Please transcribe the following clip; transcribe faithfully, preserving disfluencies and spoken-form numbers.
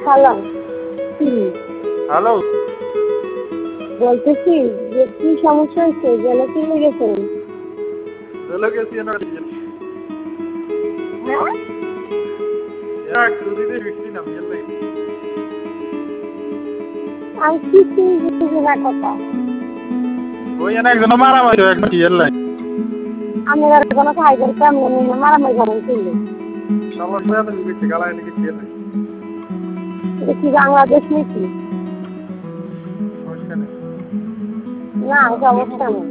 Hello hello বলতেছি যে কি সমস্যা হয়েছে জেলে কিনে গেছেন? জেলে গেছি না এক দুদিনে ফিরছি না জেলে আমি কিছুই বুঝি না কথা। ওই এনে একজন মারামারি হয় একদম জেল নাই আমি আর কোনো খাই করতে আমি মারামারি করেন ছিল। সবার সাথে লিখেছি গালায় নাকি জেল নাই এটা কি বাংলাদেশ নাকি? সমস্যা নেই না সমস্যা নেই।